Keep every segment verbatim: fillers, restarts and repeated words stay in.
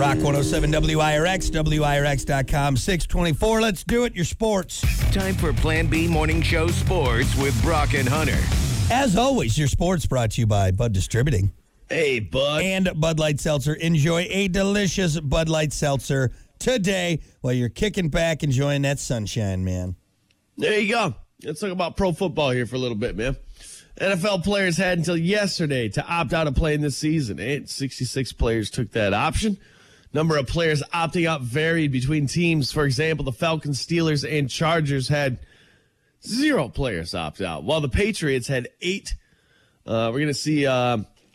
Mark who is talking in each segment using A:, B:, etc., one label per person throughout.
A: Rock one oh seven W I R X, W I R X dot com, six twenty-four. Let's do it, your sports.
B: Time for Plan B Morning Show Sports with Brock and Hunter.
A: As always, your sports brought to you by Bud Distributing.
C: Hey, Bud.
A: And Bud Light Seltzer. Enjoy a delicious Bud Light Seltzer today while you're kicking back, enjoying that sunshine, man.
C: There you go. Let's talk about pro football here for a little bit, man. N F L players had until yesterday to opt out of playing this season. And sixty-six players took that option. Number of players opting out varied between teams. For example, the Falcons, Steelers, and Chargers had zero players opt out, while the Patriots had eight. Uh, we're going to see... Uh,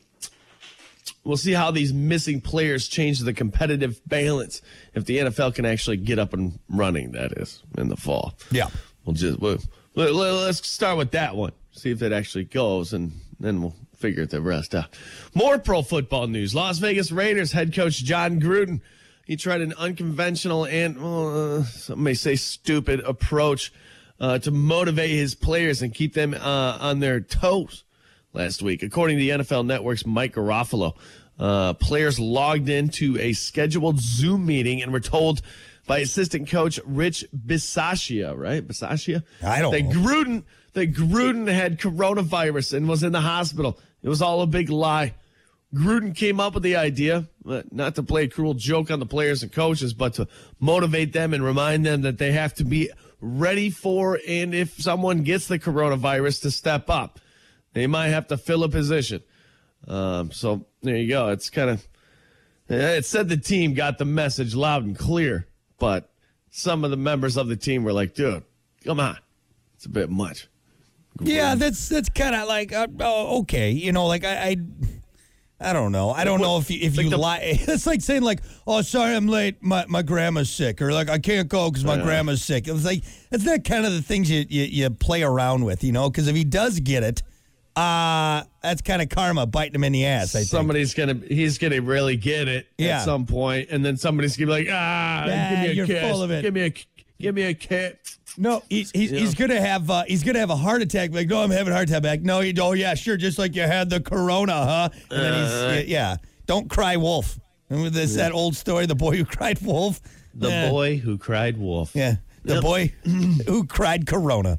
C: We'll see how these missing players change the competitive balance if the N F L can actually get up and running, that is, in the fall.
A: Yeah.
C: We'll just we'll, let, let's start with that one, see if it actually goes, and then we'll figure the rest out. More pro football news. Las Vegas Raiders head coach John Gruden, he tried an unconventional and, well, uh, some may say stupid approach uh, to motivate his players and keep them uh, on their toes last week. According to the N F L Network's Mike Garofalo, uh, players logged into a scheduled Zoom meeting and were told by assistant coach Rich Bisaccia, right? Bisaccia?
A: I don't
C: that
A: know.
C: Gruden, that Gruden had coronavirus and was in the hospital. It was all a big lie. Gruden came up with the idea, not to play a cruel joke on the players and coaches, but to motivate them and remind them that they have to be ready for, and if someone gets the coronavirus, to step up. They might have to fill a position. Um, so there you go. It's kind of, it said the team got the message loud and clear, but some of the members of the team were like, dude, come on. It's a bit much.
A: Yeah, that's that's kind of like, uh, oh, okay. You know, like I, I, I don't know. I don't know if you, if
C: like
A: you
C: the,
A: lie. It's like saying like, oh, sorry, I'm late. My my grandma's sick, or like I can't go because my
C: uh,
A: grandma's sick. It was like, it's not kind of the things you, you, you play around with, you know, because if he does get it, Uh, that's kind of karma biting him in the ass, I think.
C: Somebody's going to, he's going to really get it
A: Yeah.
C: at some point, and then somebody's going to be like, ah,
A: Yeah,
C: give me a
A: you're
C: kiss.
A: full of it.
C: Give me a, give me a kiss.
A: No, he's he's,
C: You
A: he's
C: know?
A: gonna have uh, he's gonna have a heart attack. Like, no, I'm having a heart attack. Like, no, you oh yeah, sure, just like you had the corona, huh? And then he's
C: Uh,
A: yeah, don't cry wolf. Remember this that old story, the boy who cried wolf?
C: The
A: Yeah.
C: boy who cried wolf.
A: Yeah, the
C: Yep.
A: boy who cried corona.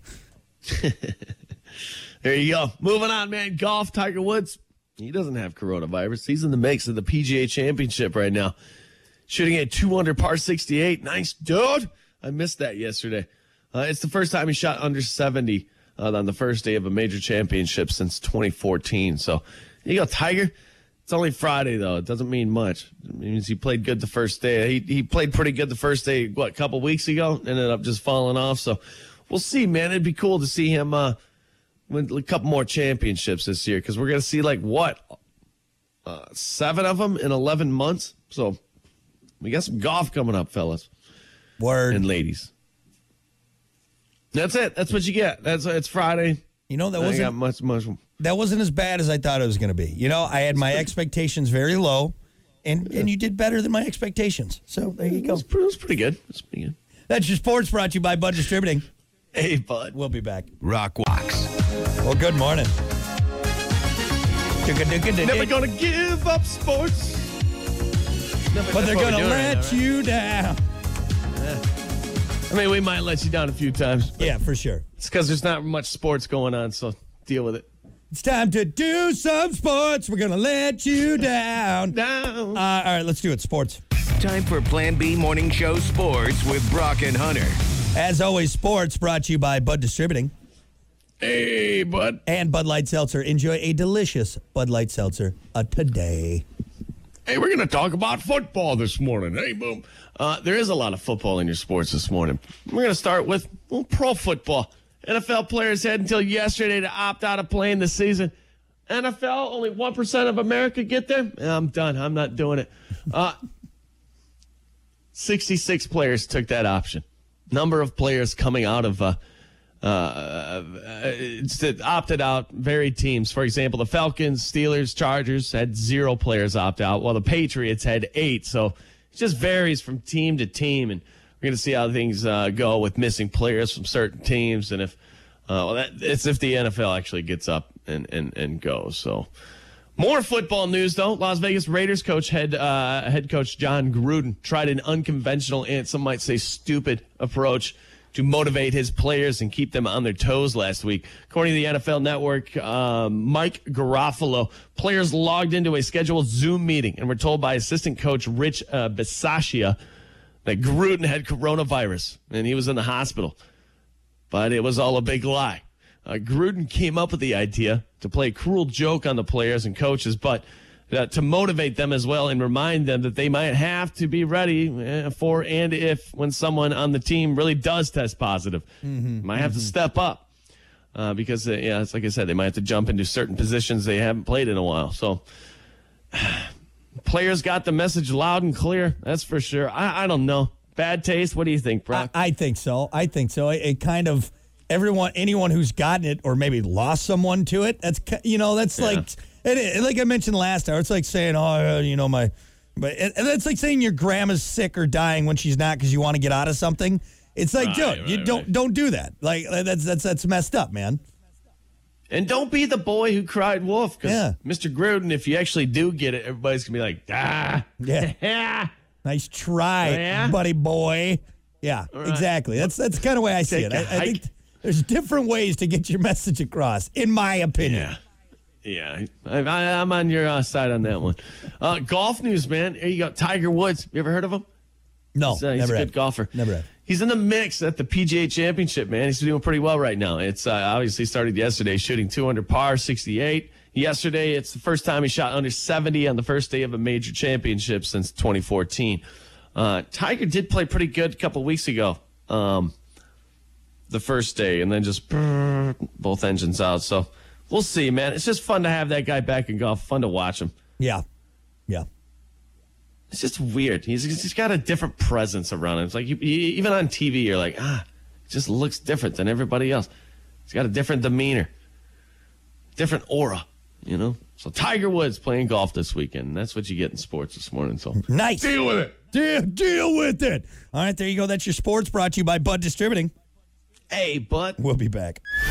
C: There you go. Moving on, man. Golf, Tiger Woods. He doesn't have coronavirus. He's in the mix of the P G A Championship right now. Shooting at two under par sixty-eight. Nice, dude. I missed that yesterday. Uh, it's the first time he shot under seventy uh, on the first day of a major championship since twenty fourteen. So, here you go, Tiger. It's only Friday, though. It doesn't mean much. It means he played good the first day. He, he played pretty good the first day, what, a couple weeks ago? Ended up just falling off. So, we'll see, man. It'd be cool to see him uh, win a couple more championships this year, because we're going to see, like, what, uh, seven of them in eleven months? So, we got some golf coming up, fellas
A: Word.
C: and ladies. That's it. That's what you get. That's It's Friday.
A: You know that
C: I
A: wasn't
C: got much, much.
A: that wasn't as bad as I thought it was going to be. You know, I had my expectations very low, and and you did better than my expectations. So there you
C: It
A: go.
C: was, it was pretty good. It was pretty good.
A: That's your sports brought to you by Bud Distributing.
C: Hey, bud.
A: We'll be back.
B: Rock Walks.
A: Well, good morning.
C: Never gonna give up sports. Never-
A: But they're
C: that's what
A: going to
C: we're doing
A: let
C: right now, right?
A: you down.
C: I mean, we might let you down a few times.
A: Yeah, for sure.
C: It's because there's not much sports going on, so deal with it.
A: It's time to do some sports. We're going to let you down.
C: Down.
A: Uh, all right, let's do it. Sports.
B: Time for Plan B Morning Show Sports with Brock and Hunter.
A: As always, sports brought to you by Bud Distributing
C: Hey, bud.
A: and Bud Light Seltzer. Enjoy a delicious Bud Light Seltzer uh, today.
C: Hey, we're going to talk about football this morning. Hey, boom. Uh, there is a lot of football in your sports this morning. We're going to start with well, pro football. N F L players had until yesterday to opt out of playing this season. N F L, only one percent of America get there? I'm done. I'm not doing it. Uh, sixty-six players took that option. Number of players coming out of uh, uh, uh, that opted out, varied teams. For example, the Falcons, Steelers, Chargers had zero players opt out, while the Patriots had eight. So it just varies from team to team, and we're going to see how things uh, go with missing players from certain teams, and if uh, well, that, it's if the N F L actually gets up and, and, and goes. So More football news, though. Las Vegas Raiders coach head uh, head coach John Gruden tried an unconventional and some might say stupid approach to motivate his players and keep them on their toes last week. According to the N F L Network, um, Mike Garafolo, players logged into a scheduled Zoom meeting and were told by assistant coach Rich uh, Bisaccia that Gruden had coronavirus and he was in the hospital. But it was all a big lie. Uh, Gruden came up with the idea to play a cruel joke on the players and coaches, but uh, to motivate them as well and remind them that they might have to be ready uh, for and if when someone on the team really does test positive. Mm-hmm. Might have mm-hmm. to step up uh, because, uh, yeah, it's like I said, they might have to jump into certain positions they haven't played in a while. So players got the message loud and clear, that's for sure. I, I don't know. Bad taste? What do you think, Brock?
A: I, I think so. I think so. It, it kind of... Everyone, anyone who's gotten it or maybe lost someone to it, that's, you know, that's yeah. like, it, it, like I mentioned last hour, it's like saying, oh, you know, my, but it, it's like saying your grandma's sick or dying when she's not because you want to get out of something. It's like, right, dude, right, you right. don't don't do that. Like that's that's that's messed up, man.
C: And don't be the boy who cried wolf, because
A: yeah.
C: Mister Gruden, if you actually do get it, everybody's gonna be like, ah,
A: yeah, nice try,
C: yeah.
A: buddy boy. Yeah, right. exactly. That's that's kind of the way I see Take it. I, I think. There's different ways to get your message across, in my opinion.
C: Yeah, yeah. I, I, I'm on your uh, side on that one. Uh, golf news, man. Here you go. Tiger Woods. You ever heard of him?
A: No,
C: he's, uh, he's
A: never
C: a
A: have.
C: good golfer.
A: Never have.
C: He's in the mix at the P G A Championship, man. He's doing pretty well right now. It's uh, obviously started yesterday, shooting two under par, sixty-eight. Yesterday, it's the first time he shot under seventy on the first day of a major championship since twenty fourteen. Uh, Tiger did play pretty good a couple weeks ago. Um, the first day, and then just brrr, both engines out. So we'll see, man. It's just fun to have that guy back in golf. Fun to watch him.
A: Yeah. Yeah.
C: It's just weird. He's, he's got a different presence around him. It's like, you, you, even on T V, you're like, ah, it just looks different than everybody else. He's got a different demeanor, different aura, you know? So Tiger Woods playing golf this weekend. That's what you get in sports this morning. So
A: nice.
C: Deal with it.
A: Deal, deal with it. All right, there you go. That's your sports brought to you by Bud Distributing.
C: Hey, Bud.
A: We'll be back.